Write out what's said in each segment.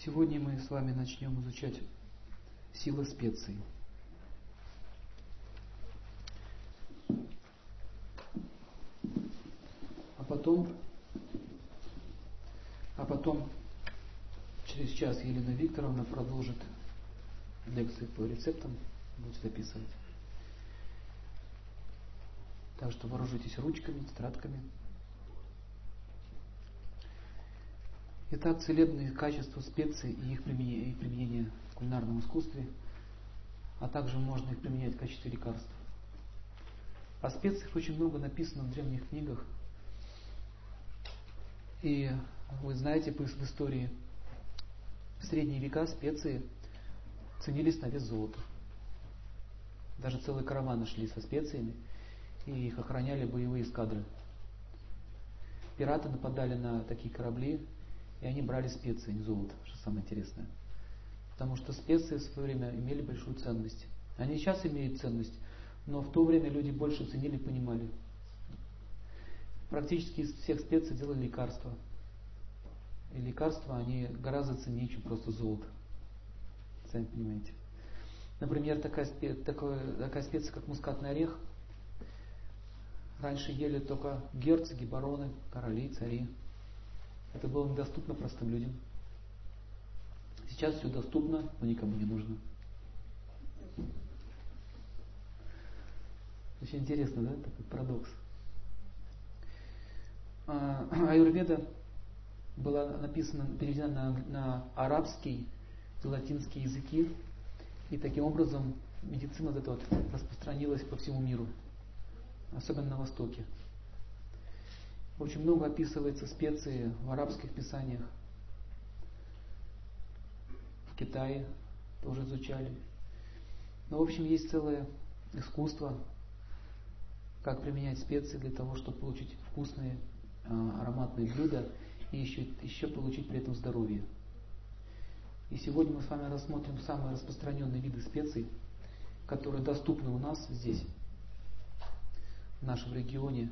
Сегодня мы с вами начнем изучать силы специй. А потом через час Елена Викторовна продолжит лекции по рецептам, будет записывать. Так что вооружитесь ручками, тетрадками. Итак, целебные качества специй и их применение в кулинарном искусстве, а также можно их применять в качестве лекарств. О специях очень много написано в древних книгах. И вы знаете в истории, в средние века специи ценились на вес золота. Даже целые караваны шли со специями, и их охраняли боевые эскадры. Пираты нападали на такие корабли, и они брали специи, не золото, что самое интересное. Потому что специи в свое время имели большую ценность. Они сейчас имеют ценность, но в то время люди больше ценили и понимали. Практически из всех специй делали лекарства. И лекарства, они гораздо ценнее, чем просто золото. Сами понимаете. Например, такая специя, как мускатный орех. Раньше ели только герцоги, бароны, короли, цари. Это было недоступно простым людям. Сейчас все доступно, но никому не нужно. Очень интересно, да, такой парадокс. Аюрведа была написана, переведена на арабский и латинский языки, и таким образом медицина вот эта вот распространилась по всему миру, особенно на Востоке. Очень много описывается специи в арабских писаниях. В Китае тоже изучали. Но в общем есть целое искусство, как применять специи для того, чтобы получить вкусные ароматные блюда и еще получить при этом здоровье. И сегодня мы с вами рассмотрим самые распространенные виды специй, которые доступны у нас здесь, в нашем регионе.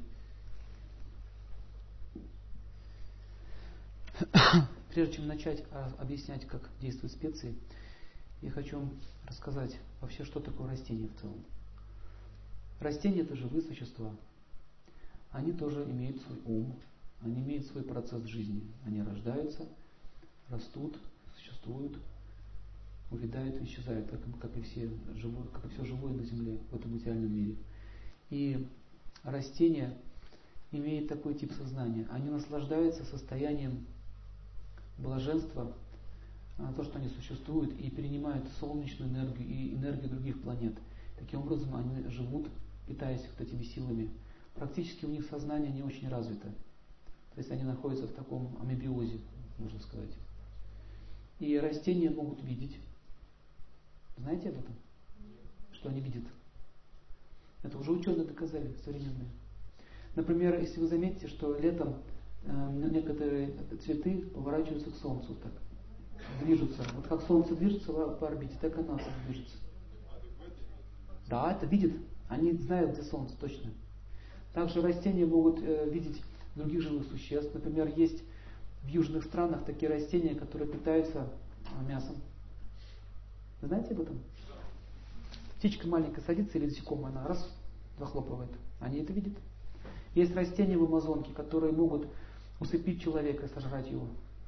Прежде чем начать объяснять, как действуют специи, я хочу вам рассказать вообще, что такое растение в целом. Растения — это живые существа. Они тоже имеют свой ум, они имеют свой процесс жизни. Они рождаются, растут, существуют, увядают, исчезают, как и все живое на Земле, в этом материальном мире. И растения имеют такой тип сознания. Они наслаждаются состоянием блаженства, то, что они существуют, и перенимают солнечную энергию и энергию других планет. Таким образом, они живут, питаясь вот этими силами. Практически у них сознание не очень развито. То есть они находятся в таком амебиозе, можно сказать. И растения могут видеть. Знаете об этом? Что они видят? Это уже ученые доказали, современные. Например, если вы заметите, что летом некоторые цветы поворачиваются к Солнцу, так, движутся. Вот как Солнце движется по орбите, так и оно движется. Да, это видит. Они знают, где Солнце, точно. Также растения могут видеть других живых существ. Например, есть в южных странах такие растения, которые питаются мясом. Вы знаете об этом? Птичка маленькая садится или насекомое, она раз захлопывает. Они это видят. Есть растения в Амазонке, которые могут усыпить человека и сожрать его.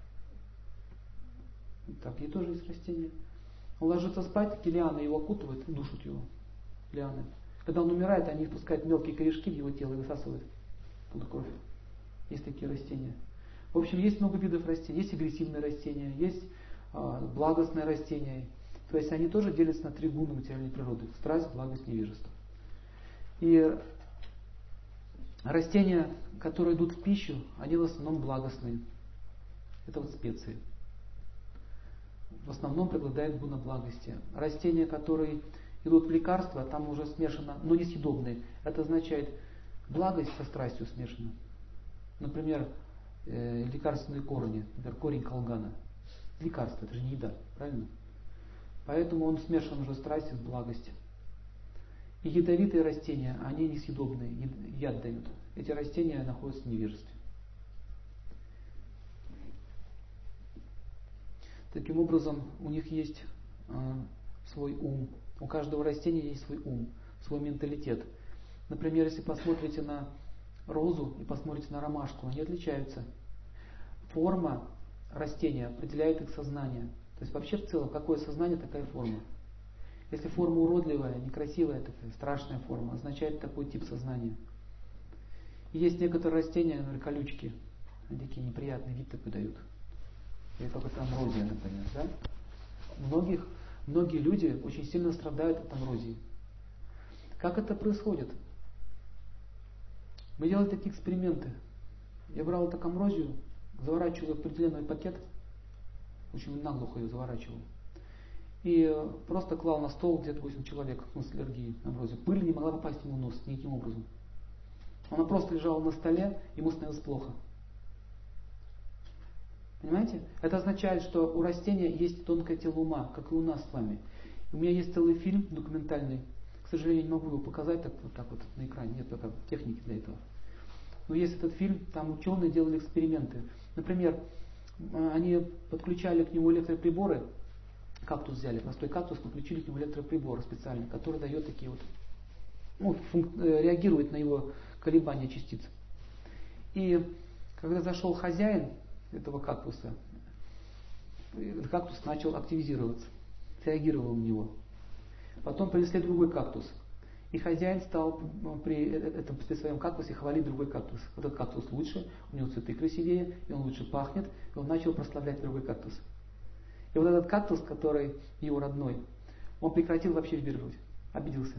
Так, и тоже есть растения. Он ложится спать, такие лианы его окутывают и душат его. Лианы. Когда он умирает, они впускают мелкие корешки в его тело и высасывают оттуда кровь. Есть такие растения. В общем, есть много видов растений. Есть агрессивные растения, есть благостные растения. То есть они тоже делятся на три гуна материальной природы. Страсть, благость, невежество. И растения, которые идут в пищу, они в основном благостные. Это вот специи. В основном преобладает гуна благости. Растения, которые идут в лекарства, там уже смешано, но несъедобные. Это означает, благость со страстью смешана. Например, лекарственные корни, например, корень колгана. Лекарство, это же не еда, правильно? Поэтому он смешан уже страстью с благостью. И ядовитые растения, они несъедобные, яд дают. Эти растения находятся в невежестве. Таким образом, у них есть свой ум. У каждого растения есть свой ум, свой менталитет. Например, если посмотрите на розу и посмотрите на ромашку, они отличаются. Форма растения определяет их сознание. То есть вообще в целом, какое сознание, такая форма. Если форма уродливая, некрасивая, такая страшная форма, означает такой тип сознания. И есть некоторые растения, например, колючки, они такие неприятный вид такой дают. Или какая-то амброзия, например. Да? Многие люди очень сильно страдают от амброзии. Как это происходит? Мы делали такие эксперименты. Я брал так амброзию, заворачивал ее в определенный пакет, очень наглухо ее заворачивал. И просто клал на стол где-то 8 человек с аллергией на амброзию. Пыль не могла попасть ему в нос никаким образом. Она просто лежала на столе, ему становилось плохо. Понимаете? Это означает, что у растения есть тонкое тело ума, как и у нас с вами. У меня есть целый фильм документальный. К сожалению, не могу его показать так вот на экране. Нет пока техники для этого. Но есть этот фильм, там ученые делали эксперименты. Например, они подключали к нему электроприборы. Кактус взяли, простой кактус, подключили к нему электроприбор специальный, который дает такие вот, реагирует на его колебания частиц. И когда зашел хозяин этого кактуса, этот кактус начал активизироваться, реагировал на него. Потом принесли другой кактус. И хозяин стал при своем кактусе хвалить другой кактус. Этот кактус лучше, у него цветы красивее, и он лучше пахнет, и он начал прославлять другой кактус. И вот этот кактус, который его родной, он прекратил вообще вибрировать. Обиделся.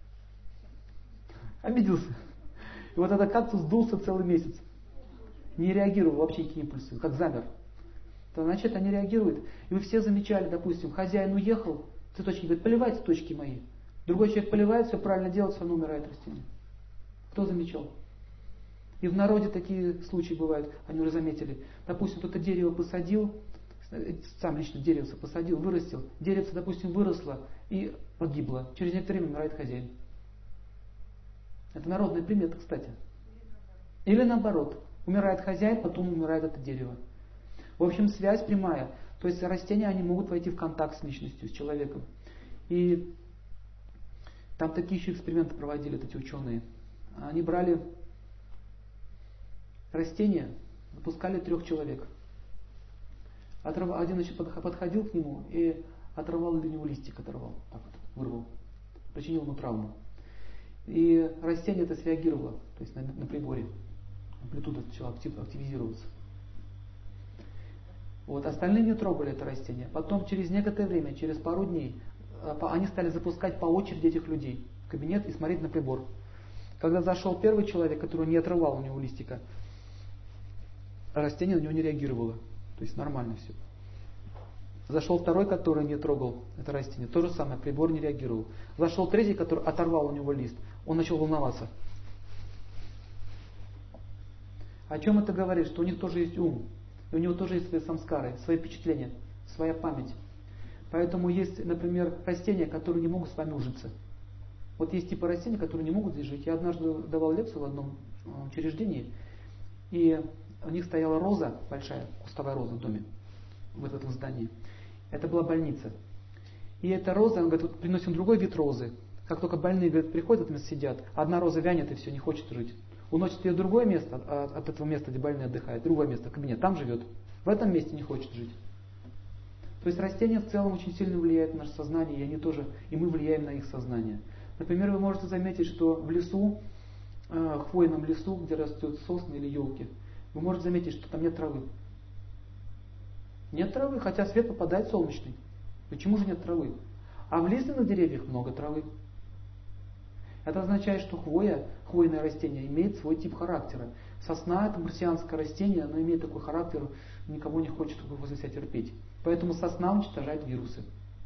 И вот этот кактус дулся целый месяц. Не реагировал вообще никакие импульсы, как замер. То, значит, они реагируют. И вы все замечали, допустим, хозяин уехал, цветочки говорит, поливай цветочки мои. Другой человек поливает, все правильно делает, все равно умирает растение. Кто замечал? И в народе такие случаи бывают, они уже заметили. Допустим, кто-то дерево посадил, сам лично деревце посадил, вырастил. Деревце, допустим, выросло и погибло. Через некоторое время умирает хозяин. Это народная примета, кстати. Или наоборот. Умирает хозяин, потом умирает это дерево. В общем, связь прямая. То есть растения, они могут войти в контакт с личностью, с человеком. И там такие еще эксперименты проводили эти ученые. Они брали растения, выпускали 3 человек. Один подходил к нему и оторвал для него листик, так вот, вырвал, причинил ему травму. И растение это среагировало, то есть на приборе. Амплитуда начала активизироваться. Вот, остальные не трогали это растение. Потом через некоторое время, через пару дней, они стали запускать по очереди этих людей в кабинет и смотреть на прибор. Когда зашел первый человек, который не отрывал у него листика, растение на него не реагировало. То есть нормально все. Зашел второй, который не трогал это растение. То же самое, прибор не реагировал. Зашел третий, который оторвал у него лист. Он начал волноваться. О чем это говорит? Что у них тоже есть ум. И у него тоже есть свои самскары, свои впечатления, своя память. Поэтому есть, например, растения, которые не могут с вами ужиться. Вот есть типы растений, которые не могут здесь жить. Я однажды давал лекцию в одном учреждении. И у них стояла роза, большая кустовая роза в доме, в этом здании. Это была больница. И эта роза, он говорит, вот приносим другой вид розы. Как только больные, говорит, приходят, в это место сидят, одна роза вянет и все, не хочет жить. Уносит ее в другое место, от этого места, где больные отдыхают, другое место, кабинет, там живет. В этом месте не хочет жить. То есть растения в целом очень сильно влияют на наше сознание, и они тоже, и мы влияем на их сознание. Например, вы можете заметить, что в лесу, хвойном лесу, где растет сосны или елки, вы можете заметить, что там нет травы. Нет травы, хотя свет попадает солнечный. Почему же нет травы? А в лиственных деревьях много травы. Это означает, что хвойное растение, имеет свой тип характера. Сосна, это марсианское растение, оно имеет такой характер, никого не хочет возле себя терпеть. Поэтому сосна уничтожает вирусы.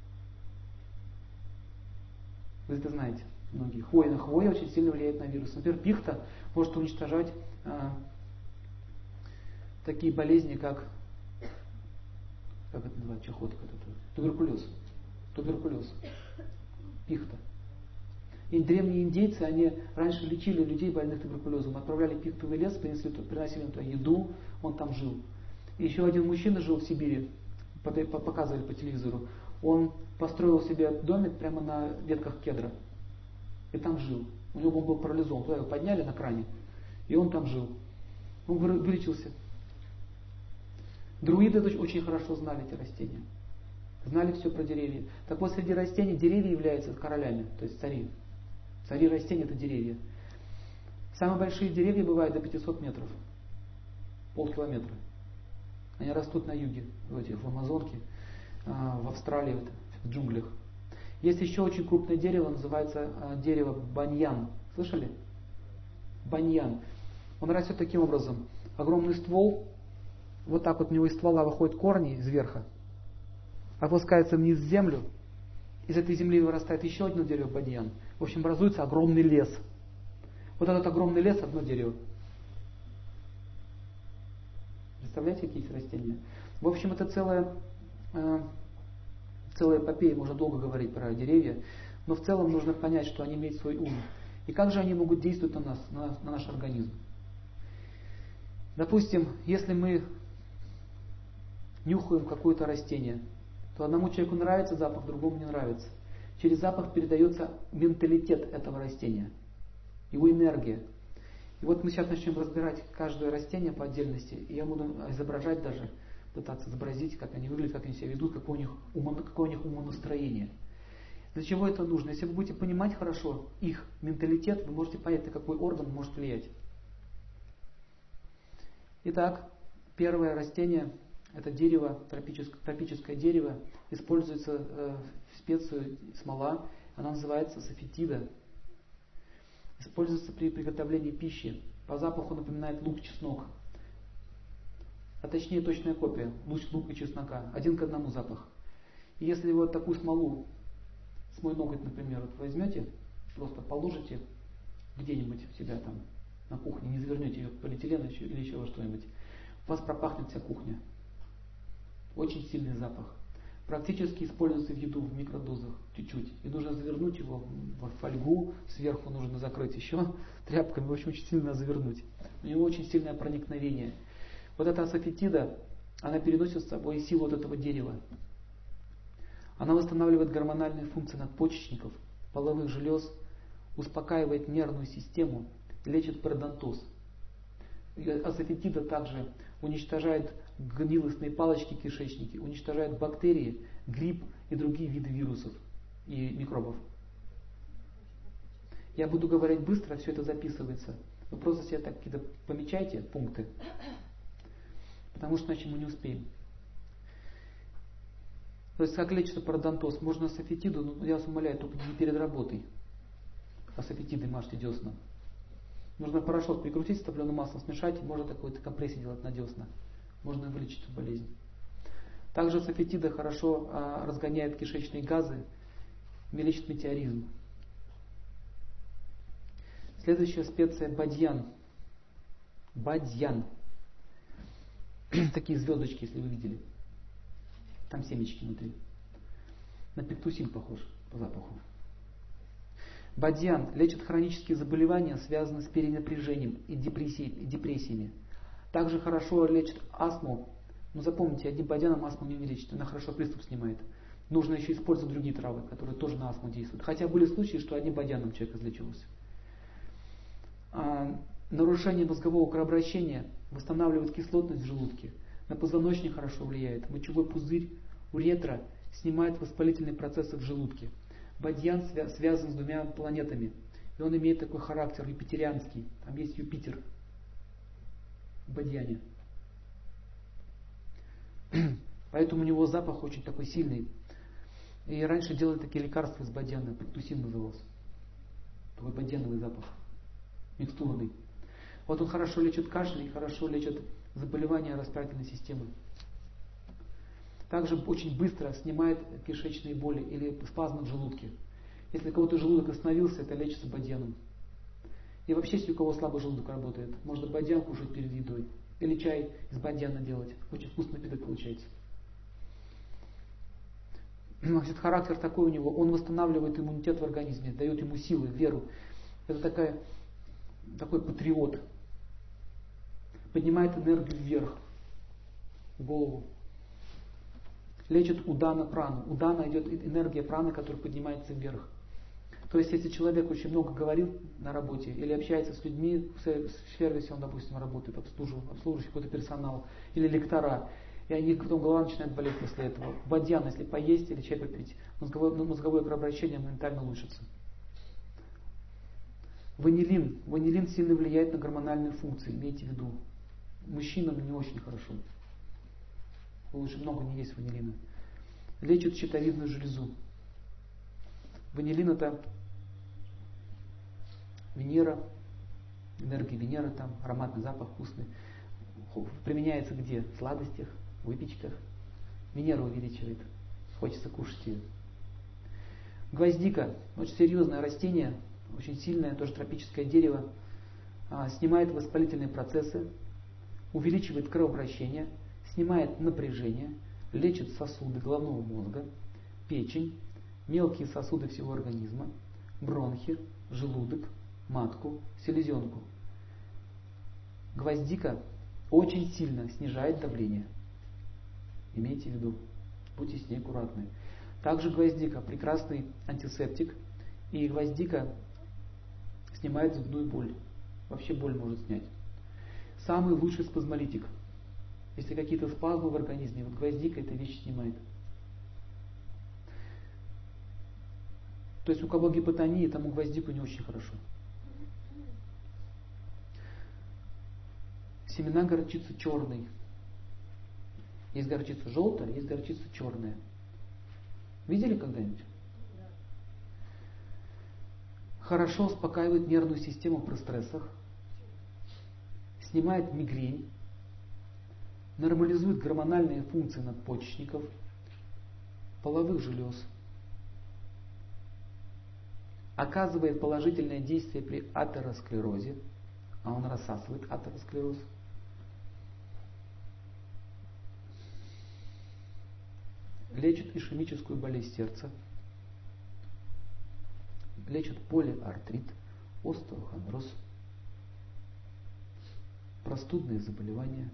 Вы это знаете, многие. Хвоя очень сильно влияет на вирусы. Например, пихта может уничтожать такие болезни, как это называется, чахотка, туберкулез. Пихта. И древние индейцы, они раньше лечили людей, больных туберкулезом. Отправляли пихтовый лес, приносили туда еду, он там жил. И еще один мужчина жил в Сибири, показывали по телевизору, он построил себе домик прямо на ветках кедра. И там жил. У него был парализован. Туда его подняли на кране. И он там жил. Он вылечился. Друиды очень хорошо знали эти растения. Знали все про деревья. Так вот, среди растений деревья являются королями, то есть цари. Цари растений — это деревья. Самые большие деревья бывают до 500 метров. Полкилометра. Они растут на юге, в Амазонке, в Австралии, в джунглях. Есть еще очень крупное дерево, называется дерево баньян. Слышали? Баньян. Он растет таким образом. Огромный ствол, вот так вот у него из ствола выходят корни из верха, опускается вниз в землю, из этой земли вырастает еще одно дерево баньян. В общем, образуется огромный лес. Вот этот огромный лес — одно дерево. Представляете, какие эти растения? В общем, это целая эпопея, можно долго говорить про деревья, но в целом нужно понять, что они имеют свой ум. И как же они могут действовать на нас, на наш организм. Допустим, если мы нюхаем какое-то растение, то одному человеку нравится запах, другому не нравится. Через запах передается менталитет этого растения, его энергия. И вот мы сейчас начнем разбирать каждое растение по отдельности, и я буду изображать даже, пытаться изобразить, как они выглядят, как они себя ведут, какое у них умонастроение. Для чего это нужно? Если вы будете понимать хорошо их менталитет, вы можете понять, на какой орган может влиять. Итак, первое растение — это дерево, тропическое дерево, используется в специю смола, она называется софетида. Используется при приготовлении пищи. По запаху напоминает лук, чеснок. А точнее точная копия. Лук и чеснока. Один к одному запах. И если вы вот такую смолу, с мой ноготь, например, вот возьмете, просто положите где-нибудь у себя там на кухне, не завернете ее в полиэтилен или еще во что-нибудь, у вас пропахнет вся кухня. Очень сильный запах. Практически используется в еду в микродозах чуть-чуть. И нужно завернуть его в фольгу, сверху нужно закрыть еще тряпками, в общем, очень сильно завернуть. У него очень сильное проникновение. Вот эта асафетида, она переносит с собой силу вот этого дерева. Она восстанавливает гормональные функции надпочечников, половых желез, успокаивает нервную систему, лечит пародонтоз. Асафетида также уничтожает гнилостные палочки в кишечнике, уничтожает бактерии, грипп и другие виды вирусов и микробов. Я буду говорить быстро, все это записывается. Вы просто себе так какие-то помечайте пункты, потому что иначе мы не успеем. То есть как лечится пародонтоз? Можно асафетиду, но я вас умоляю, только не перед работой. Асафетидой мажьте десна. Нужно порошок прикрутить с топленым маслом, смешать, можно такой-то компрессию делать на десна. Можно вылечить эту болезнь. Также асафетида хорошо разгоняет кишечные газы, лечит метеоризм. Следующая специя — бадьян. Бадьян. Такие звездочки, если вы видели. Там семечки внутри. На пектусин похож по запаху. Бадьян лечит хронические заболевания, связанные с перенапряжением и депрессиями. Также хорошо лечит астму. Но запомните, одним бадьяном астму не лечит, она хорошо приступ снимает. Нужно еще использовать другие травы, которые тоже на астму действуют. Хотя были случаи, что одним бадьяном человек излечивался. Нарушение мозгового кровообращения восстанавливает кислотность в желудке. На позвоночник хорошо влияет. Мочевой пузырь, уретра снимает воспалительные процессы в желудке. Бадьян связан с двумя планетами. И он имеет такой характер юпитерианский. Там есть Юпитер в бадьяне. Поэтому у него запах очень такой сильный. И раньше делали такие лекарства из бадьяна. Пектусин назывался. Такой бадьяновый запах. Микстурный. Вот он хорошо лечит кашель и хорошо лечит заболевания respiratory системы. Также очень быстро снимает кишечные боли или спазмы в желудке. Если у кого-то желудок остановился, это лечится бадьяном. И вообще, если у кого слабый желудок работает, можно бадьян кушать перед едой. Или чай из бадьяна делать. Очень вкусный напиток получается. Значит, характер такой у него. Он восстанавливает иммунитет в организме, дает ему силы, веру. Это такой патриот. Поднимает энергию вверх, в голову. Лечит удана прану. Удана идет энергия праны, которая поднимается вверх. То есть, если человек очень много говорит на работе или общается с людьми, в сервисе он, допустим, работает, обслуживающий какой-то персонал, или лектора, и они потом голова начинает болеть после этого. Бадьян, если поесть или чай попить, мозговое кровообращение моментально улучшится. Ванилин. Ванилин сильно влияет на гормональные функции, имейте в виду. Мужчинам не очень хорошо. Лучше много не есть ванилина. Лечит щитовидную железу. Ванилин это Венера, энергия Венеры, там ароматный запах вкусный. Применяется где? В сладостях, в выпечках. Венера увеличивает. Хочется кушать ее. Гвоздика. Очень серьезное растение, очень сильное, тоже тропическое дерево. Снимает воспалительные процессы, увеличивает кровообращение, снимает напряжение, лечит сосуды головного мозга, печень, мелкие сосуды всего организма, бронхи, желудок, матку, селезенку. Гвоздика очень сильно снижает давление. Имейте в виду, будьте с ней аккуратны. Также гвоздика прекрасный антисептик, и гвоздика снимает зубную боль. Вообще боль может снять. Самый лучший спазмолитик. Если какие-то спазмы в организме, вот гвоздика эта вещь снимает. То есть у кого гипотония, тому гвоздику не очень хорошо. Семена горчицы черной. Есть горчица желтая, есть горчица черная. Видели когда-нибудь? Хорошо успокаивает нервную систему при стрессах, снимает мигрень, нормализует гормональные функции надпочечников, половых желез, оказывает положительное действие при атеросклерозе, а он рассасывает атеросклероз. Лечит ишемическую болезнь сердца, лечит полиартрит, остеохондроз, простудные заболевания,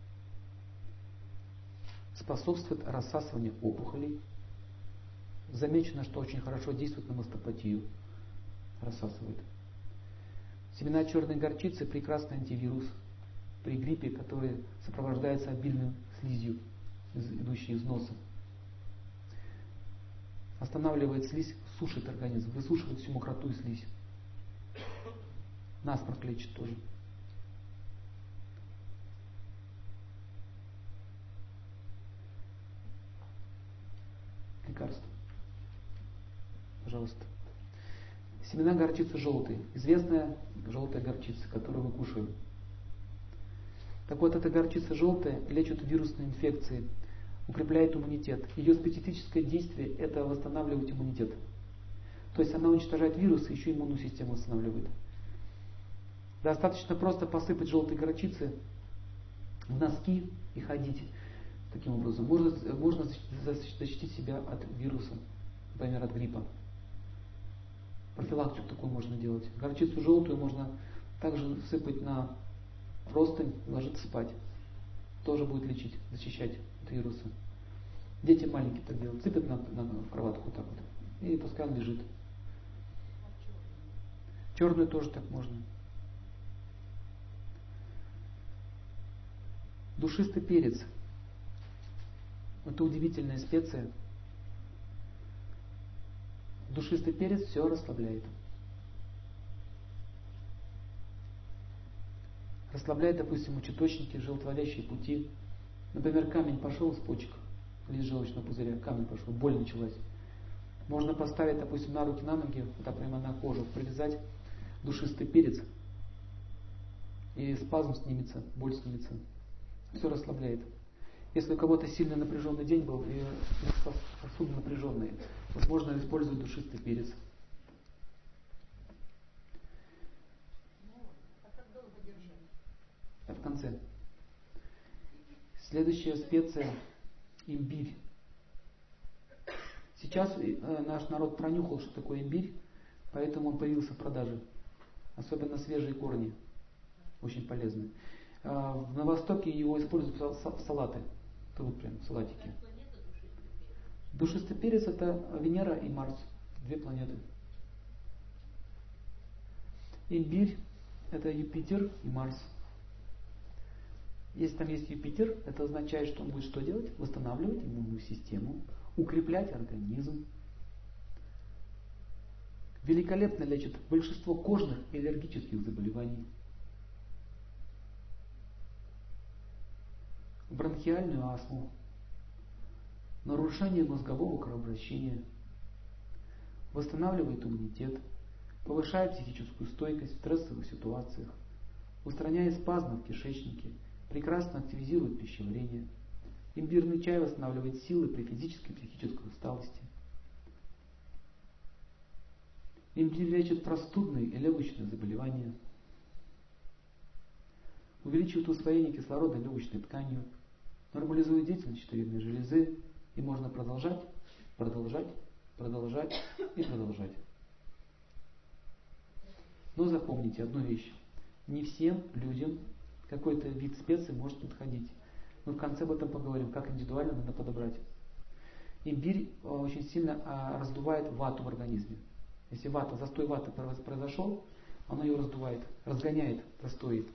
способствует рассасыванию опухолей. Замечено, что очень хорошо действует на мастопатию, рассасывает. Семена черной горчицы – прекрасный антивирус при гриппе, который сопровождается обильной слизью, идущей из носа. Останавливает слизь, сушит организм, высушивает всю мокроту и слизь. Насморк лечит тоже. Лекарство. Пожалуйста. Семена горчицы желтые. Известная желтая горчица, которую мы кушаем. Так вот, эта горчица желтая лечит вирусные инфекции, укрепляет иммунитет. Ее специфическое действие – это восстанавливать иммунитет. То есть она уничтожает вирусы, еще иммунную систему восстанавливает. Достаточно просто посыпать желтой горчицы в носки и ходить таким образом. Можно защитить себя от вируса, например, от гриппа. Профилактику такую можно делать. Горчицу желтую можно также сыпать на простынь, ложиться спать. Тоже будет лечить, защищать от вируса. Дети маленькие так делают. Сыпят на кроватку вот так вот. И пускай он лежит. Черную тоже так можно. Душистый перец. Это удивительная специя. Душистый перец все расслабляет. Расслабляет, допустим, мочеточники, желтоводящие пути. Например, камень пошел из почек, или из желчного пузыря, камень пошел, боль началась. Можно поставить, допустим, на руки, на ноги, вот так прямо на кожу, привязать душистый перец, и спазм снимется, боль снимется. Все расслабляет. Если у кого-то сильно напряженный день был, и сосуды напряженные, вот можно использовать душистый перец. А в конце. Следующая специя – имбирь. Сейчас наш народ пронюхал, что такое имбирь, поэтому он появился в продаже. Особенно свежие корни. Очень полезны. На Востоке его используют в салаты. Тут прям салатики. Душистый перец это Венера и Марс, две планеты. Имбирь это Юпитер и Марс. Если там есть Юпитер, это означает, что он будет что делать? Восстанавливать иммунную систему, укреплять организм. Великолепно лечит большинство кожных и аллергических заболеваний. Бронхиальную астму, нарушение мозгового кровообращения, восстанавливает иммунитет, повышает психическую стойкость в стрессовых ситуациях, устраняет спазмы в кишечнике, прекрасно активизирует пищеварение. Имбирный чай восстанавливает силы при физической и психической усталости. Имбирь лечит простудные и легочные заболевания, увеличивает усвоение кислорода легочной тканью, нормализует деятельность щитовидной железы, и можно продолжать, продолжать, продолжать и продолжать. Но запомните одну вещь. Не всем людям какой-то вид специй может подходить. Мы в конце об этом поговорим, как индивидуально надо подобрать. Имбирь очень сильно раздувает вату в организме. Если застой ваты произошел, оно ее раздувает, разгоняет застой.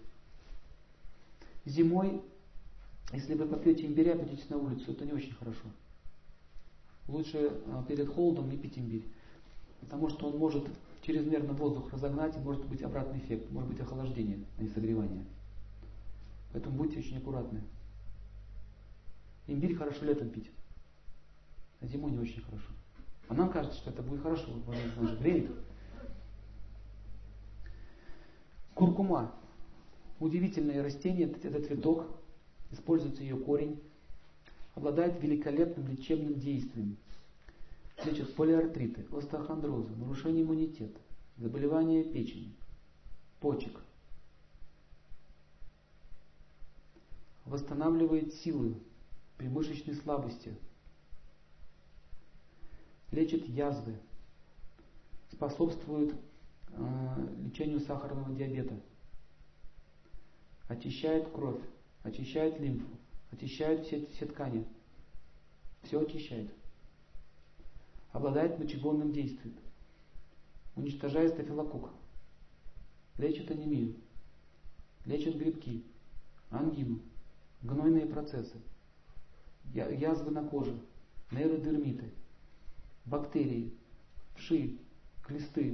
Зимой, если вы попьете имбиря, пойдете на улицу, это не очень хорошо. Лучше перед холодом не пить имбирь, потому что он может чрезмерно воздух разогнать, и может быть обратный эффект, может быть охлаждение, а не согревание. Поэтому будьте очень аккуратны. Имбирь хорошо летом пить, а зимой не очень хорошо. А нам кажется, что это будет хорошо, он же греет. Куркума. Удивительное растение, это цветок, используется ее корень, обладает великолепным лечебным действием. Лечит полиартриты, остеохондрозы, нарушение иммунитета, заболевания печени, почек. Восстанавливает силы при мышечной слабости. Лечит язвы. Способствует лечению сахарного диабета. Очищает кровь, очищает лимфу, очищает все ткани. Все очищает. Обладает мочегонным действием. Уничтожает стафилококк. Лечит анемию. Лечит грибки, ангину, гнойные процессы, язвы на коже, нейродермиты, бактерии, вши, глисты.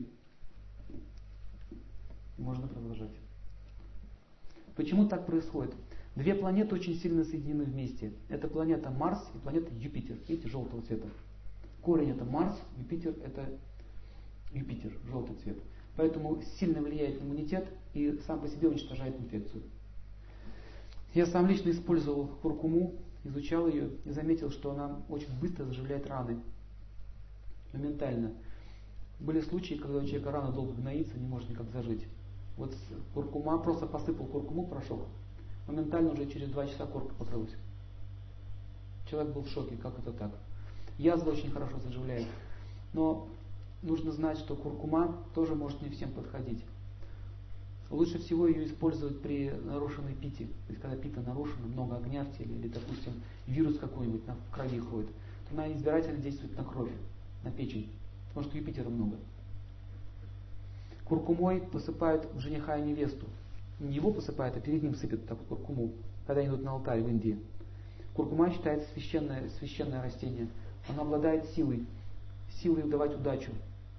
Можно продолжать. Почему так происходит? Две планеты очень сильно соединены вместе. Это планета Марс и планета Юпитер. Видите, желтого цвета. Корень это Марс, Юпитер это Юпитер, желтый цвет. Поэтому сильно влияет на иммунитет и сам по себе уничтожает инфекцию. Я сам лично использовал куркуму, изучал ее и заметил, что она очень быстро заживляет раны. Моментально. Были случаи, когда у человека рана долго гноится, не может никак зажить. Вот куркума, просто посыпал куркуму в порошок, моментально уже через 2 часа корка покрылась. Человек был в шоке, как это так. Язва очень хорошо заживляет. Но нужно знать, что куркума тоже может не всем подходить. Лучше всего ее использовать при нарушенной пите. То есть, когда пита нарушена, много огня в теле, или, допустим, вирус какой-нибудь в крови ходит, то она избирательно действует на кровь, на печень, потому что Юпитера много. Куркумой посыпают жениха и невесту. Не его посыпают, а перед ним сыпят так куркуму, когда они идут на алтарь в Индии. Куркума считается священное растение. Оно обладает силой давать удачу.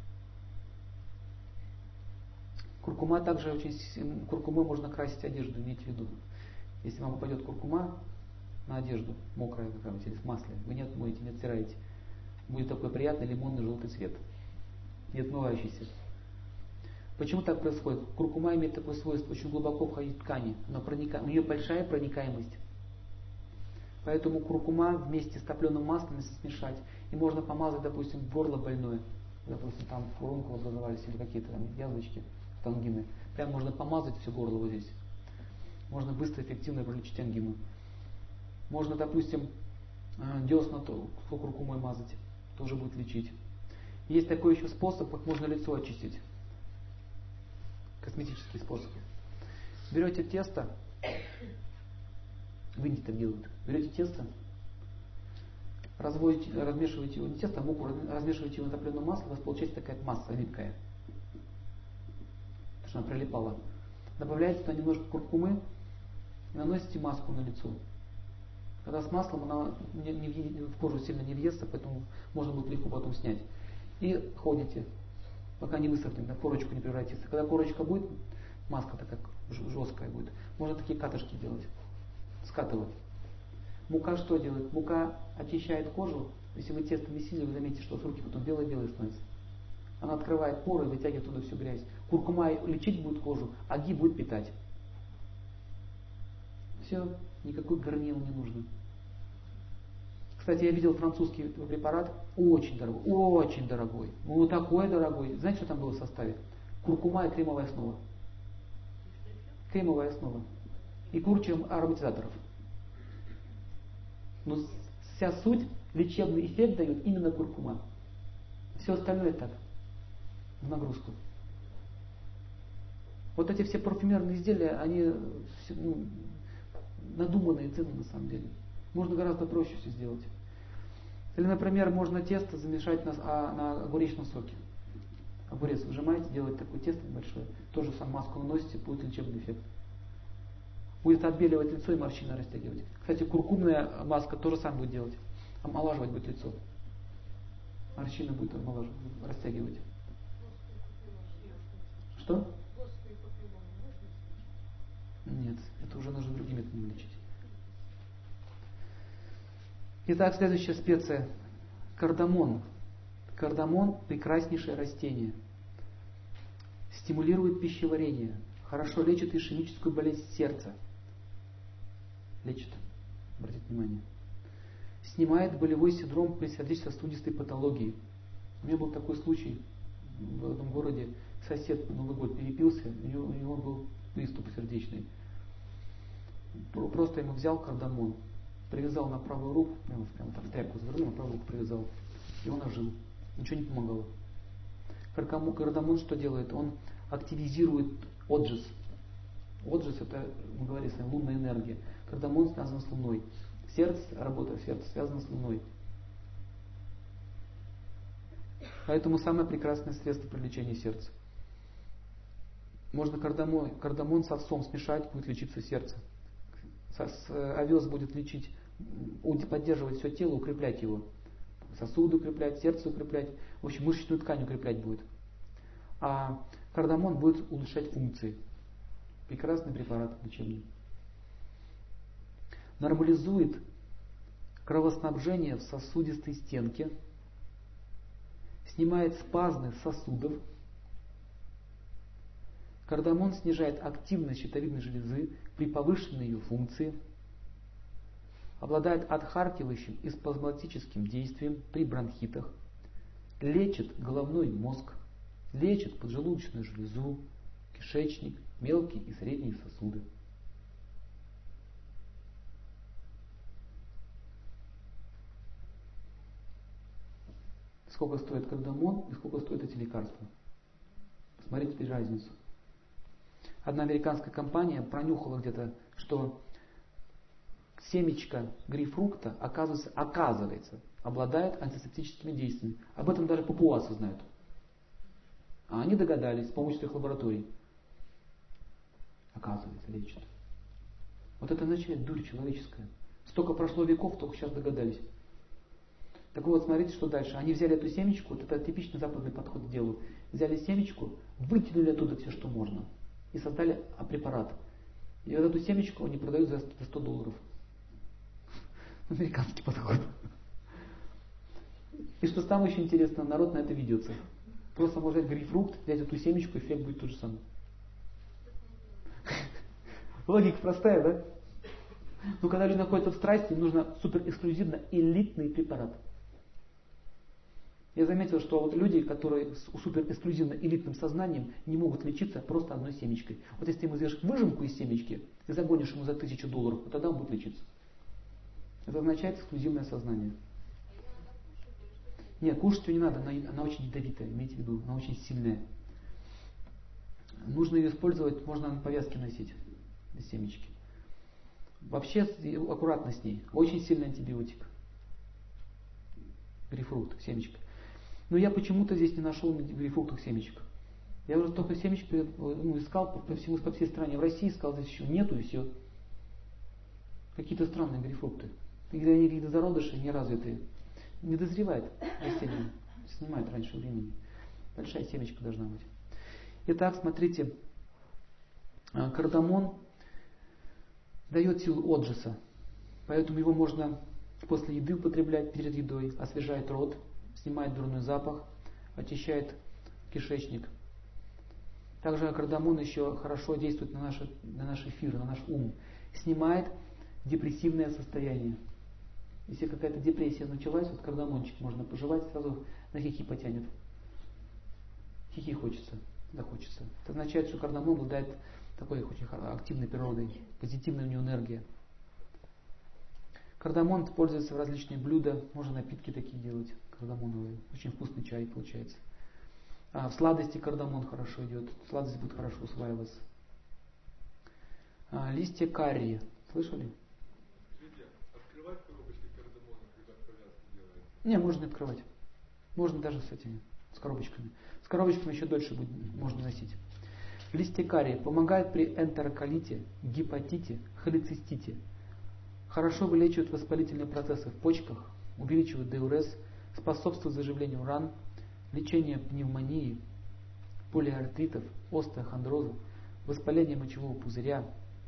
Куркумой можно красить одежду, имейте в виду. Если вам упадет куркума на одежду, мокрая какая-нибудь, или в масле, вы не отмоете, не оттираете. Будет такой приятный лимонный желтый цвет, не отмывающийся. Почему так происходит? Куркума имеет такое свойство, очень глубоко входить в ткани. У нее большая проникаемость. Поэтому куркума вместе с топленым маслом, если смешать, и можно помазать, допустим, горло больное. Допустим, там фурункулы образовались или какие-то там язвочки, ангины. Прям можно помазать все горло вот здесь. Можно быстро, эффективно пролечить ангину. Можно, допустим, десна куркумой мазать. Тоже будет лечить. Есть такой еще способ, как можно лицо очистить. Косметический способ. Берете тесто, в Индии так делают. Берете тесто, размешиваете его не тесто, а муку, размешиваете его на топленое масло, у вас получается такая масса липкая. Потому что она прилипала. Добавляете туда немножко куркумы и наносите маску на лицо. Когда с маслом она в кожу сильно не въестся, поэтому можно будет легко потом снять. И ходите, пока не высохнет, на корочку не превратится. Когда корочка будет, маска такая жесткая будет, можно такие катышки делать, скатывать. Мука что делает? Мука очищает кожу. Если вы тесто месили, вы заметите, что с руки потом белые-белые становятся. Она открывает поры и вытягивает туда всю грязь. Куркума лечить будет кожу, а ги будет питать. Все, никакой горнил не нужно. Кстати, я видел французский препарат, очень дорогой, очень дорогой. Ну такой дорогой. Знаете, что там было в составе? Куркума и кремовая основа. Кремовая основа. И куча ароматизаторов. Но вся суть, лечебный эффект дает именно куркума. Все остальное так, в нагрузку. Вот эти все парфюмерные изделия, они надуманные цены на самом деле. Можно гораздо проще все сделать. Или, например, можно тесто замешать на огуречном соке. Огурец выжимаете, делаете такое тесто большое, тоже сам маску наносите, будет лечебный эффект. Будет отбеливать лицо и морщины растягивать. Кстати, куркумная маска тоже сам будет делать. Омолаживать будет лицо. Морщины будет растягивать. Что? Нет, это уже нужно другими методами лечить. Итак, следующая специя. Кардамон. Кардамон – прекраснейшее растение. Стимулирует пищеварение. Хорошо лечит ишемическую болезнь сердца. Лечит. Обратите внимание. Снимает болевой синдром при сердечно-сосудистой патологии. У меня был такой случай в одном городе. Сосед в Новый год перепился, у него был приступ сердечный. Просто ему взял кардамон, привязал на правую руку, прямо так в тряпку завернул, на правую руку привязал. И он ожил. Ничего не помогало. Кардамон что делает? Он активизирует отжиз. Отжиз это, мы говорили с вами, лунная энергия. Кардамон связан с Луной. Сердце, работа сердца связана с Луной. Поэтому самое прекрасное средство при лечении сердца. Можно кардамон с овсом смешать, будет лечиться сердце. Овес будет лечить, поддерживать все тело, укреплять его. Сосуды укреплять, сердце укреплять. В общем, мышечную ткань укреплять будет. А кардамон будет улучшать функции. Прекрасный препарат лечебный. Нормализует кровоснабжение в сосудистой стенке. Снимает спазмы сосудов. Кардамон снижает активность щитовидной железы при повышенной ее функции. Обладает отхаркивающим и спазматическим действием при бронхитах. Лечит головной мозг. Лечит поджелудочную железу, кишечник, мелкие и средние сосуды. Сколько стоит кардамон и сколько стоят эти лекарства? Посмотрите теперь разницу. Одна американская компания пронюхала где-то, что семечко грейпфрукта, оказывается, обладает антисептическими действиями. Об этом даже папуасы знают. А они догадались с помощью своих лабораторий. Оказывается, лечит. Вот это означает дурь человеческая. Столько прошло веков, только сейчас догадались. Так вот, смотрите, что дальше. Они взяли эту семечку, вот это типичный западный подход к делу. Взяли семечку, вытянули оттуда все, что можно. И создали препарат. И вот эту семечку они продают за $100. Американский подход. И что самое еще интересное, народ на это ведется. Просто можно взять грейпфрукт, взять эту семечку, эффект будет тот же самый. Логика простая, да? Но когда люди находятся в страсти, им нужно супер эксклюзивно элитный препарат. Я заметил, что вот люди, которые с супер эксклюзивно элитным сознанием, не могут лечиться просто одной семечкой. Вот если ты ему сделаешь выжимку из семечки и загонишь ему за $1000, вот тогда он будет лечиться. Это означает эксклюзивное сознание. Нет, кушать ее не надо, она очень ядовитая, имейте в виду, она очень сильная. Нужно ее использовать, можно на повязке носить, из семечки. Вообще аккуратно с ней, очень сильный антибиотик. грейпфрут, семечко. Но я почему-то здесь не нашел в грейпфрутах семечек. Я уже только семечек искал по всей стране. В России искал, здесь еще нету и все. Какие-то странные грейпфрукты. Или они какие-то зародыши неразвитые. Не дозревает растение. Снимает раньше времени. Большая семечка должна быть. Итак, смотрите. Кардамон дает силу отжиса. Поэтому его можно после еды употреблять, перед едой. Освежает рот, снимает дурной запах, очищает кишечник. Также кардамон еще хорошо действует на наш эфир, на наш ум. Снимает депрессивное состояние. Если какая-то депрессия началась, вот кардамончик можно пожевать, сразу на хихи потянет. Хихи хочется, захочется. Это означает, что кардамон обладает такой очень активной природой, позитивная у него энергия. Кардамон используется в различные блюда, можно напитки такие делать, кардамоновые. Очень вкусный чай получается. В сладости кардамон хорошо идет, сладость будет хорошо усваиваться. Листья карри, слышали? Открывать коробочки кардамона, когда повязки делают? Не, можно не открывать. Можно даже с этими, с коробочками. С коробочками еще дольше можно носить. Листья карри помогают при энтероколите, гепатите, холецистите. Хорошо вылечивают воспалительные процессы в почках, увеличивают диурез, способствуют заживлению ран, лечению пневмонии, полиартритов, остеохондроза, воспаления мочевого пузыря.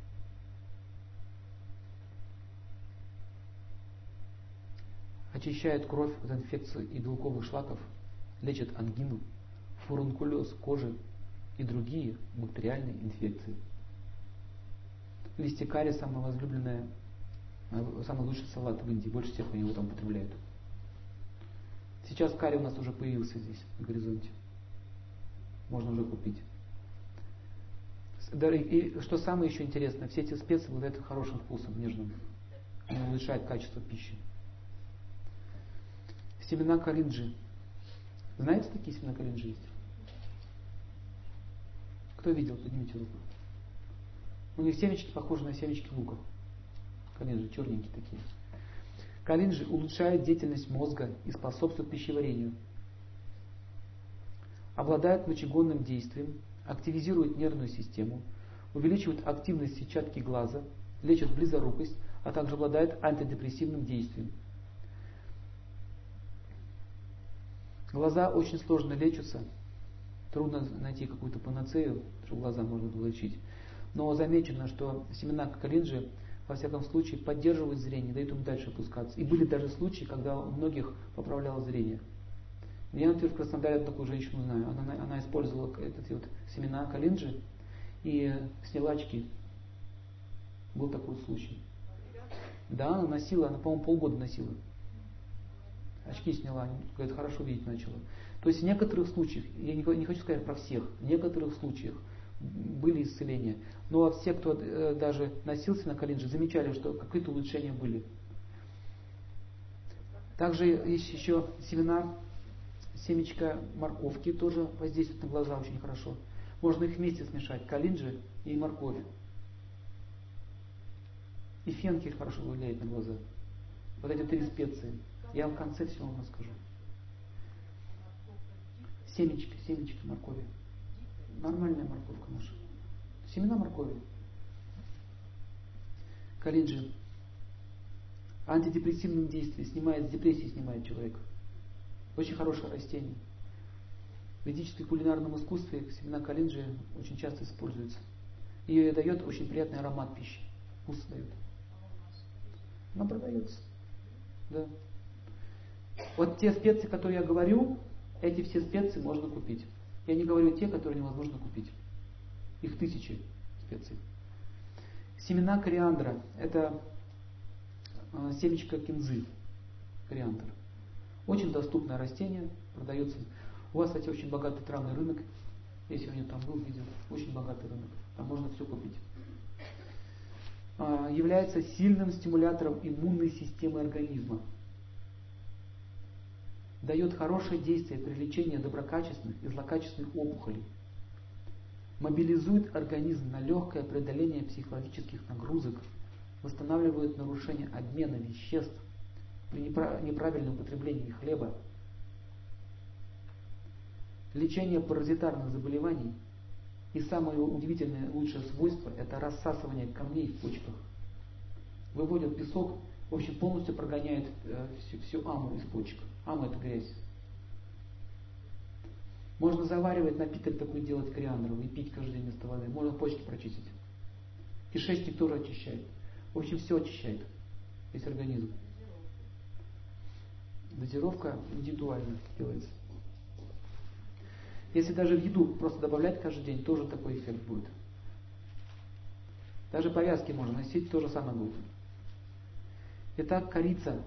Очищают кровь от инфекций и белковых шлаков, лечат ангину, фурункулез кожи и другие бактериальные инфекции. Листья карри самое возлюбленное, самый лучший салат в Индии, больше всех его там употребляют. Сейчас карри у нас уже появился здесь, на горизонте. Можно уже купить. И что самое еще интересное, все эти специи обладают хорошим вкусом, нежным. Они улучшают качество пищи. Семена калинджи. Знаете, такие семена калинджи есть? Кто видел? Поднимите руку. У них семечки похожи на семечки лука. Калинджи, черненькие такие. Калинджи улучшает деятельность мозга и способствует пищеварению. Обладает мочегонным действием, активизирует нервную систему, увеличивает активность сетчатки глаза, лечит близорукость, а также обладает антидепрессивным действием. Глаза очень сложно лечатся. Трудно найти какую-то панацею, чтобы глаза можно было лечить. Но замечено, что семена калинджи, во всяком случае, поддерживают зрение, дают им дальше опускаться. И были даже случаи, когда у многих поправляло зрение. Я, например, в Краснодаре такую женщину знаю. Она использовала семена калинджи и сняла очки. Был такой случай. Да, она носила, она, по-моему, полгода носила. Очки сняла, говорит, хорошо видеть начала. То есть в некоторых случаях, я не хочу сказать про всех, в некоторых случаях были исцеления. Но все, кто даже носился на калинджи, замечали, что какие-то улучшения были. Также есть еще семечка морковки тоже воздействуют на глаза очень хорошо. Можно их вместе смешать, калинджи и морковь. И фенхель хорошо влияет на глаза. Вот эти 3 специи. Я в конце все вам расскажу. Семечки моркови. Нормальная морковка наша. Семена моркови. Калинджи. Антидепрессивным действием снимает, с депрессии снимает человека. Очень хорошее растение. В ведическом кулинарном искусстве семена калинджи очень часто используются. Ее дает очень приятный аромат пищи. Вкус дает. Она продается. Да. Вот те специи, которые я говорю, эти все специи можно купить. Я не говорю те, которые невозможно купить. Их 1000 специй. Семена кориандра. Это семечко кинзы. Кориандр. Очень доступное растение. Продается. У вас, кстати, очень богатый травный рынок. Я сегодня там был, видел. Очень богатый рынок. Там можно все купить. Является сильным стимулятором иммунной системы организма. Дает хорошее действие при лечении доброкачественных и злокачественных опухолей. Мобилизует организм на легкое преодоление психологических нагрузок. Восстанавливает нарушение обмена веществ. при неправильном употреблении хлеба. Лечение паразитарных заболеваний и самое удивительное, лучшее свойство – это рассасывание камней в почках. Выводят песок, в общем, полностью прогоняет всю аму из почек. Ама – это грязь. Можно заваривать напиток такой, делать кориандровый и пить каждый день вместо воды. Можно почки прочистить. Кишечник тоже очищает. В общем, все очищает. Весь организм. Дозировка индивидуально делается. Если даже в еду просто добавлять каждый день, тоже такой эффект будет. Даже повязки можно носить, то же самое будет. Итак, корица.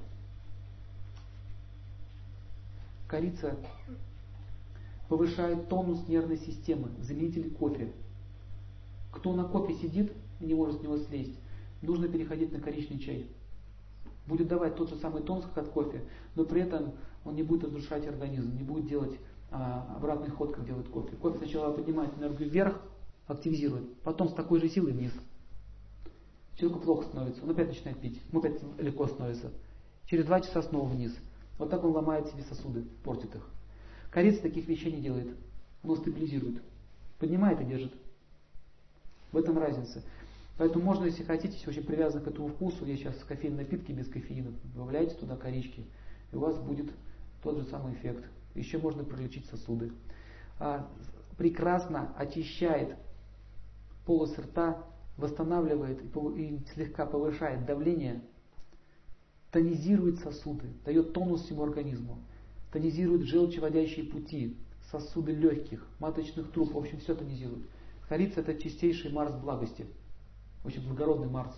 Корица повышает тонус нервной системы, заменитель кофе. Кто на кофе сидит и не может с него слезть, нужно переходить на коричневый чай. Будет давать тот же самый тонус, как от кофе, но при этом он не будет разрушать организм, не будет делать обратный ход, как делает кофе. Кофе сначала поднимает энергию вверх, активизирует, потом с такой же силой вниз. Человеку плохо становится, он опять начинает пить, ему опять легко становится. Через 2 часа снова вниз. Вот так он ломает себе сосуды, портит их. Корица таких вещей не делает, он стабилизирует, поднимает и держит. В этом разница. Поэтому можно, если хотите, если очень привязаны к этому вкусу, есть сейчас кофейные напитки без кофеина, добавляйте туда корички, и у вас будет тот же самый эффект. Еще можно пролечить сосуды. Прекрасно очищает полость рта, восстанавливает и слегка повышает давление, тонизирует сосуды, дает тонус всему организму, тонизирует желчеводящие пути, сосуды легких, маточных труб, в общем, все тонизирует. Корица – это чистейший Марс благости, очень благородный Марс.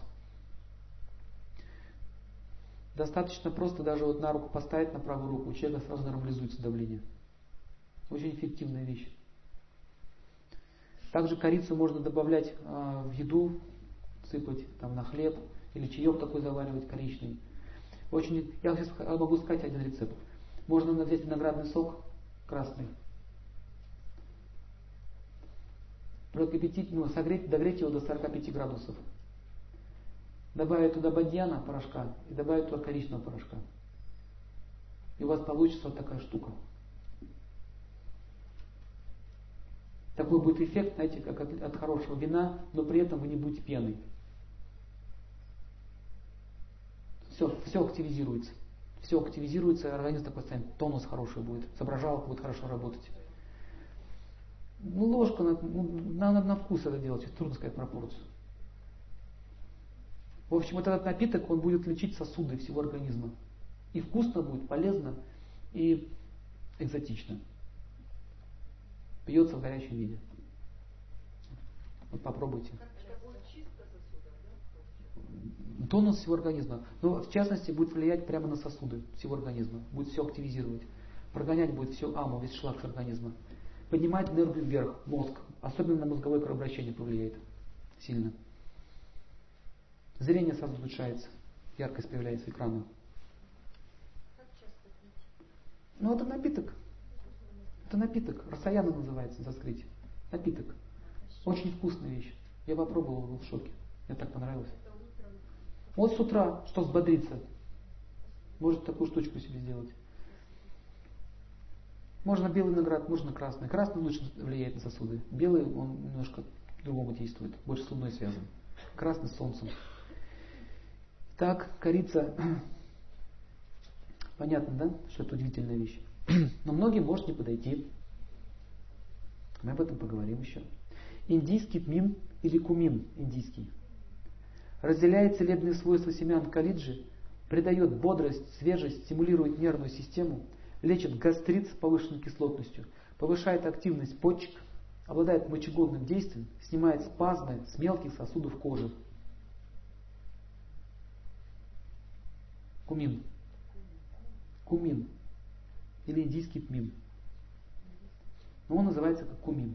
Достаточно просто даже вот на руку поставить, на правую руку, у человека сразу нормализуется давление. Очень эффективная вещь. Также корицу можно добавлять в еду, сыпать там, на хлеб, или чаек такой заваривать коричневый. Я сейчас могу сказать один рецепт. Можно взять виноградный сок красный, прокипятить, догреть его до 45 градусов. Добавить туда бадьяна порошка и добавить туда коричневого порошка. И у вас получится вот такая штука. Такой будет эффект, знаете, как от хорошего вина, но при этом вы не будете пьяны. Все активизируется. Все активизируется, организм такой станет, тонус хороший будет, соображалка будет хорошо работать. Ложка, на вкус это делать, трудно сказать пропорцию. В общем, вот этот напиток, он будет лечить сосуды всего организма. И вкусно будет, полезно, и экзотично. Пьется в горячем виде. Вот попробуйте. Тонус всего организма. Но в частности будет влиять прямо на сосуды всего организма. Будет все активизировать. Прогонять будет всю аму, весь шлак с организма. Поднимать энергию вверх, мозг. Особенно на мозговое кровообращение повлияет. Сильно. Зрение сразу улучшается. Яркость появляется экрана. Как часто пить? Это напиток. Это напиток. Расаяна называется, заскрыть. Напиток. Очень вкусная вещь. Я попробовал, был в шоке. Мне так понравилось. Вот с утра, что взбодриться. Может такую штучку себе сделать. Можно белый виноград, можно красный. Красный лучше влияет на сосуды. Белый, он немножко по-другому действует. Больше с луной связан. Красный с солнцем. Так, корица. Понятно, да, что это удивительная вещь. Но многим может не подойти. Мы об этом поговорим еще. Индийский тмин или кумин индийский разделяет целебные свойства семян калиджи, придает бодрость, свежесть, стимулирует нервную систему, лечит гастрит с повышенной кислотностью, повышает активность почек, обладает мочегонным действием, снимает спазмы с мелких сосудов кожи. Кумин. Кумин. Или индийский тмин. Но он называется как кумин.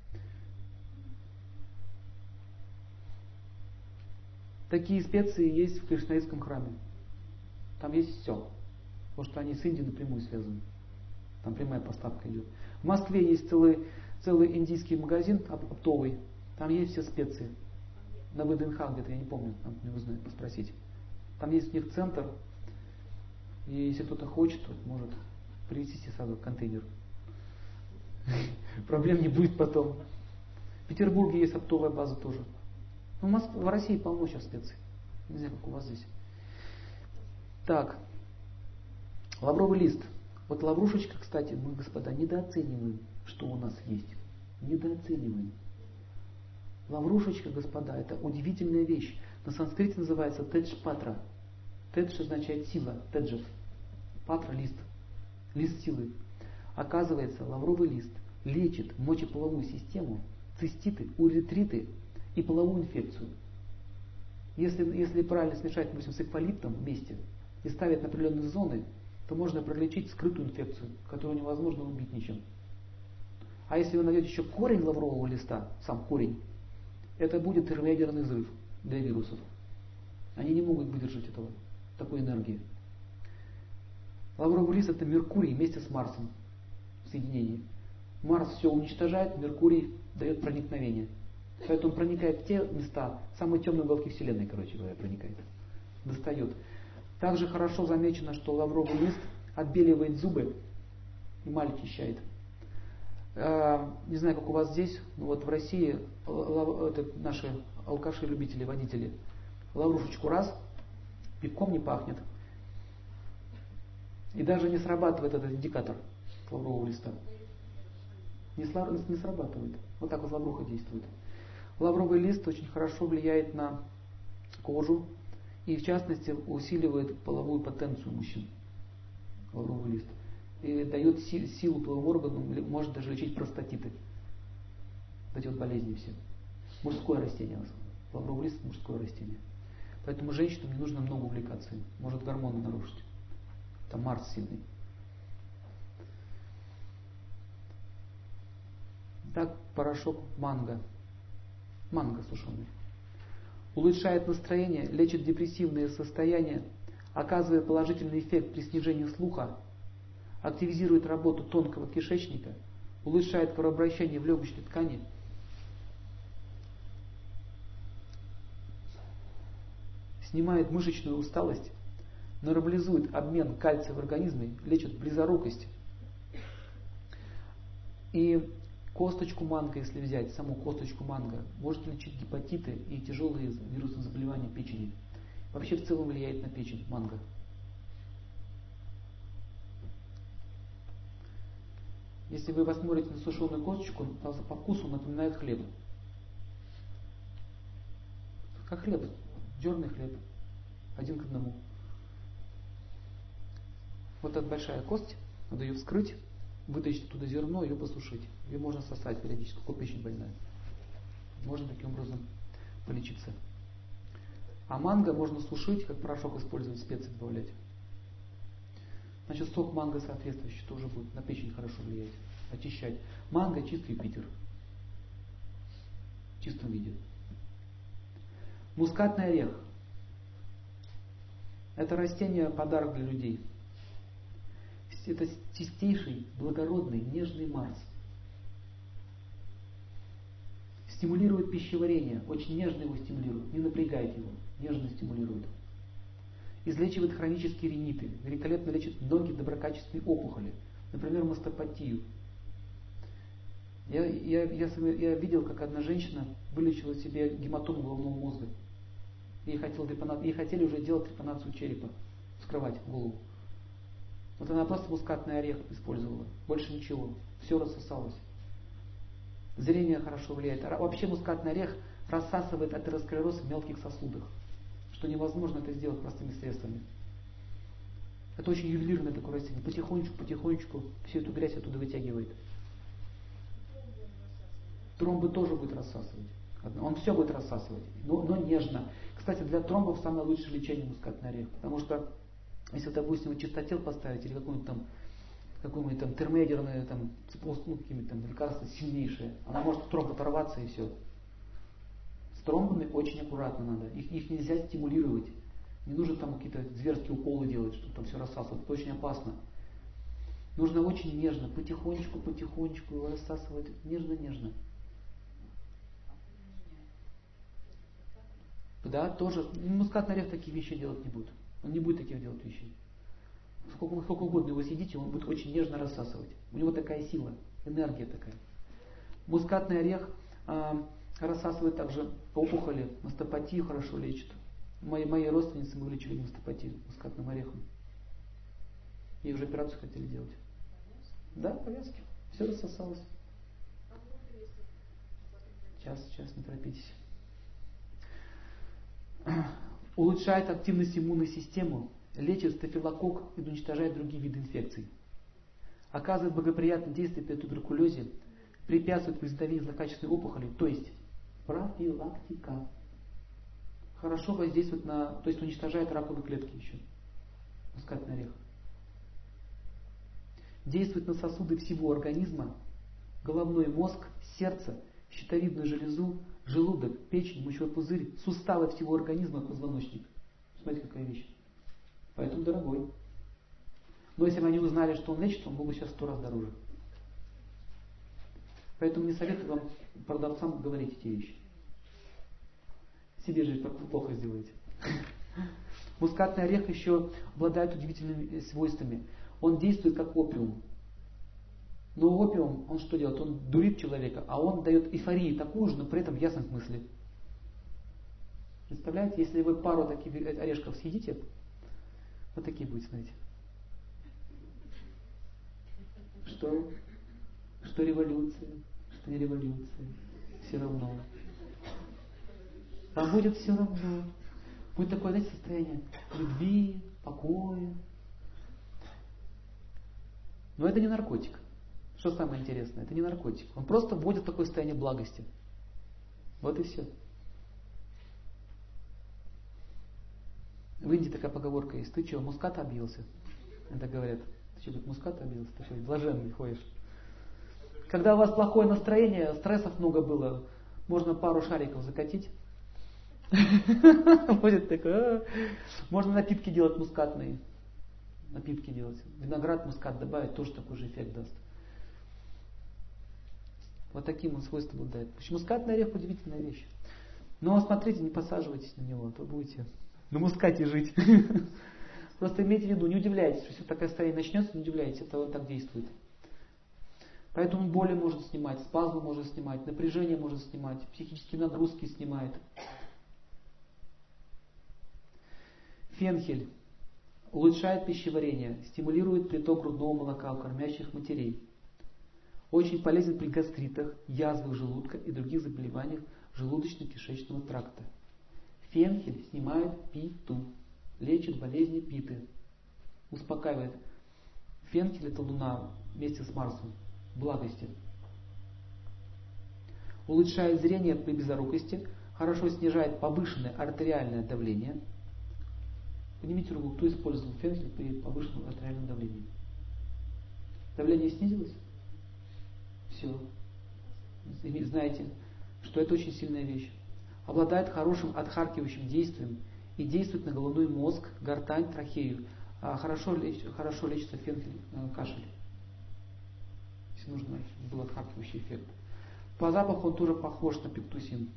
Такие специи есть в Кришнаитском храме. Там есть все. Потому что они с Индией напрямую связаны. Там прямая поставка идет. В Москве есть целый индийский магазин оптовый. Там есть все специи. На ВДНХ где-то, я не помню, там не знаю, поспросить. Там есть у них центр. И если кто-то хочет, то может привезти сразу контейнер. Проблем не будет потом. В Петербурге есть оптовая база тоже. Ну, в России полно сейчас специй. Не знаю, как у вас здесь. Так. Лавровый лист. Вот лаврушечка, кстати, мы, господа, недооцениваем, что у нас есть. Недооцениваем. Лаврушечка, господа, это удивительная вещь. На санскрите называется тедж-патра. Тедж означает сила, теджев. Патра – лист. Лист силы. Оказывается, лавровый лист лечит мочеполовую систему, циститы, уретриты и половую инфекцию. Если правильно смешать, допустим, с эквалиптом вместе и ставить на определенные зоны, то можно пролечить скрытую инфекцию, которую невозможно убить ничем. А если вы найдете еще корень лаврового листа, сам корень, это будет термоядерный взрыв для вирусов. Они не могут выдержать этого, такой энергии. Лавровый лист — это Меркурий вместе с Марсом в соединении. Марс все уничтожает, Меркурий дает проникновение. Поэтому проникает в те места, самые темные уголки Вселенной, короче говоря, проникает. Достает. Также хорошо замечено, что лавровый лист отбеливает зубы, эмаль очищает. Не знаю, как у вас здесь, но вот в России это наши алкаши-любители, водители. Лаврушечку раз, пивком не пахнет. И даже не срабатывает этот индикатор лаврового листа. Не срабатывает. Вот так вот лавруха действует. Лавровый лист очень хорошо влияет на кожу и, в частности, усиливает половую потенцию мужчин. Лавровый лист. И дает силу половым органам, может даже лечить простатиты. Вот эти вот болезни все. Мужское растение. Лавровый лист — мужское растение. Поэтому женщинам не нужно много увлекаться им. Может гормоны нарушить. Там Марс сильный. Так, порошок манго. Манго сушеный. Улучшает настроение, лечит депрессивные состояния, оказывает положительный эффект при снижении слуха, активизирует работу тонкого кишечника, улучшает кровообращение в легочной ткани, снимает мышечную усталость, нормализует обмен кальция в организме, лечит близорукость. И косточку манго, если взять, саму косточку манго, может лечить гепатиты и тяжелые вирусные заболевания печени. Вообще в целом влияет на печень манго. Если вы посмотрите на сушеную косточку, по вкусу напоминает хлеб. Как хлеб, черный хлеб, 1 к 1. Вот эта большая кость, надо ее вскрыть, вытащить оттуда зерно, ее посушить. Ее можно сосать периодически, как печень больная. Можно таким образом полечиться. А манго можно сушить, как порошок использовать, специи добавлять. Значит, сок манго соответствующий тоже будет на печень хорошо влиять, очищать. Манго — чистый Юпитер. В чистом виде. Мускатный орех. Это растение — подарок для людей. Это чистейший, благородный, нежный Марс. Стимулирует пищеварение, очень нежно его стимулирует, не напрягает его, нежно стимулирует. Излечивает хронические риниты, великолепно лечит многие доброкачественные опухоли, например, мастопатию. Я видел, как одна женщина вылечила себе гематому головного мозга. Ей хотели уже делать трепанацию черепа, вскрывать голову. Вот она просто мускатный орех использовала, больше ничего, все рассосалось. Зрение хорошо влияет. Вообще мускатный орех рассасывает атеросклероз в мелких сосудах, что невозможно это сделать простыми средствами. Это очень ювелирное такое растение. Потихонечку всю эту грязь оттуда вытягивает. Тромбы тоже будет рассасывать. Он все будет рассасывать, но нежно. Кстати, для тромбов самое лучшее лечение мускатный орех, потому что если, допустим, чистотел поставить или какую-нибудь там термоядерное какие-нибудь там лекарства сильнейшие, она может тромб оторваться и все. С тромбами очень аккуратно надо. Их нельзя стимулировать. Не нужно там какие-то зверские уколы делать, чтобы там все рассасывать. Это очень опасно. Нужно очень нежно, потихонечку его рассасывать. Нежно-нежно. Да, тоже. Мускатный орех такие вещи делать не будет. Он не будет таких делать вещей. сколько угодно его съедите, он будет очень нежно рассасывать. У него такая сила, энергия такая. Мускатный орех рассасывает также опухоли, мастопатию хорошо лечит. Мои родственницы мы вылечили мастопатию мускатным орехом. И уже операцию хотели делать. Да, повязки. Все рассосалось. Сейчас, не торопитесь. Улучшает активность иммунной системы, лечит стафилококк и уничтожает другие виды инфекций. Оказывает благоприятное действие при туберкулезе, препятствует возникновению злокачественной опухоли, то есть профилактика. Хорошо воздействует то есть уничтожает раковые клетки еще. Мускатный орех. Действует на сосуды всего организма, головной мозг, сердце, щитовидную железу, желудок, печень, мочевой пузырь, суставы всего организма, позвоночник. Смотрите, какая вещь. Поэтому дорогой. Но если бы они узнали, что он лечит, он был бы сейчас в 100 раз дороже. Поэтому не советую вам, продавцам, говорить эти вещи. Себе же плохо сделаете. Мускатный орех еще обладает удивительными свойствами. Он действует как опиум. Но опиум, он что делает? Он дурит человека, а он дает эйфорию такую же, но при этом в ясном смысле. Представляете, если вы пару таких орешков съедите, вот такие будете, знаете. Что революция, что не революция, все равно. Вам будет все равно. Будет такое, знаете, состояние любви, покоя. Но это не наркотик. Что самое интересное? Это не наркотик. Он просто вводит в такое состояние благости. Вот и все. В Индии такая поговорка есть. Ты что, муската объелся? Это говорят. Ты что, муската объелся? Такой блаженный ходишь. Когда у вас плохое настроение, стрессов много было, можно пару шариков закатить. Будет такое. Можно напитки делать мускатные. Напитки делать. Виноград, мускат добавить, тоже такой же эффект даст. Вот таким он свойством обладает. Мускатный орех удивительная вещь. Но смотрите, не посаживайтесь на него, а то будете на мускате жить. Просто имейте в виду, не удивляйтесь, что если такое состояние начнется, не удивляйтесь, это вот так действует. Поэтому боли может снимать, спазмы может снимать, напряжение может снимать, психические нагрузки снимает. Фенхель улучшает пищеварение, стимулирует приток грудного молока у кормящих матерей. Очень полезен при гастритах, язвах желудка и других заболеваниях желудочно-кишечного тракта. Фенхель снимает питу, лечит болезни питы, успокаивает. Фенхель — это луна вместе с Марсом, благости. Улучшает зрение при близорукости, хорошо снижает повышенное артериальное давление. Поднимите руку, кто использовал фенхель при повышенном артериальном давлении. Давление снизилось? Все. Знаете, что это очень сильная вещь. Обладает хорошим отхаркивающим действием и действует на головной мозг, гортань, трахею. Хорошо лечится фенхель, кашель. Если нужно, чтобы был отхаркивающий эффект. По запаху он тоже похож на пиктусин.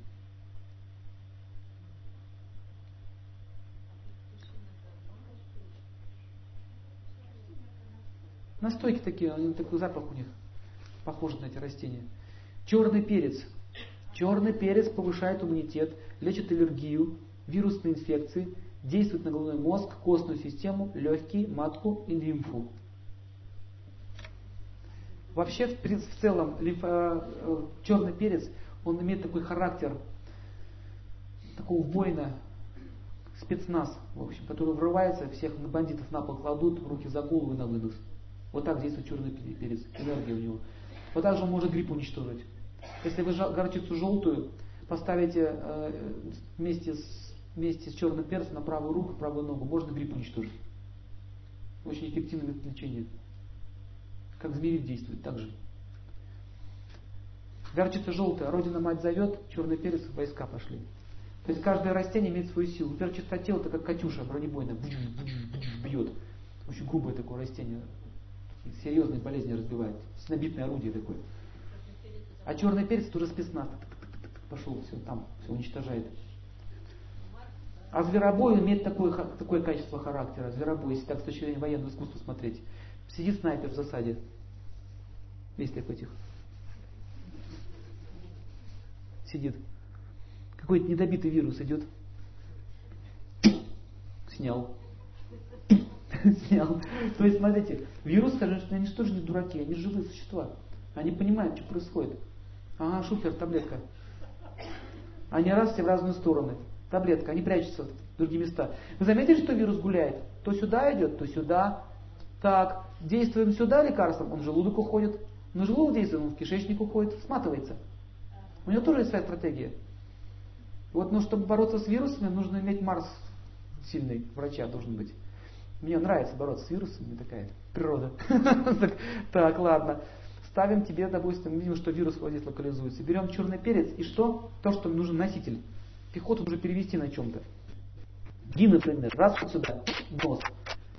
Настойки такие, такой запах у них. Похожи на эти растения. Черный перец. Черный перец повышает иммунитет, лечит аллергию, вирусные инфекции, действует на головной мозг, костную систему, легкие, матку и лимфу. Вообще, в целом, черный перец, он имеет такой характер такого воина, спецназ, в общем, который врывается, всех бандитов на пол кладут, руки за голову и на вынос. Вот так действует черный перец, энергия у него. Вот так же он может грипп уничтожить. Если вы горчицу желтую поставите вместе с черным перцем на правую руку, правую ногу, можно грипп уничтожить. Очень эффективное метод лечения. Как змеевик действует, так же. Горчица желтая, Родина мать зовет, черный перец, войска пошли. То есть каждое растение имеет свою силу. Например, чистотел это как катюша бронебойная, бьет. Очень грубое такое растение. Серьезные болезни разбивает. Снобитное орудие такое. А черный перец это уже спецназ. Пошел, все, там, все уничтожает. А зверобой имеет такое качество характера. Зверобой, если так с точки зрения военного искусства смотреть. Сидит снайпер в засаде. Есть такой этих. Сидит. Какой-то недобитый вирус идет. Снял. Снял. То есть, смотрите, вирусы, конечно, они же тоже не дураки, они живые существа. Они понимают, что происходит. Ага, шухер, таблетка. Они раз все в разные стороны. Таблетка, они прячутся в другие места. Вы заметили, что вирус гуляет? То сюда идет, то сюда. Так, действуем сюда лекарством, он в желудок уходит. На желудок действует, он в кишечник уходит, сматывается. У него тоже есть своя стратегия. Вот, но чтобы бороться с вирусами, нужно иметь Марс сильный, врача должен быть. Мне нравится бороться с вирусами, такая природа. Так, ладно. Ставим тебе, допустим, видим, что вирус вот здесь локализуется. Берем черный перец и что? То, что нужен носитель. Пехоту нужно перевести на чем-то. Ги, например, раз вот сюда, в нос.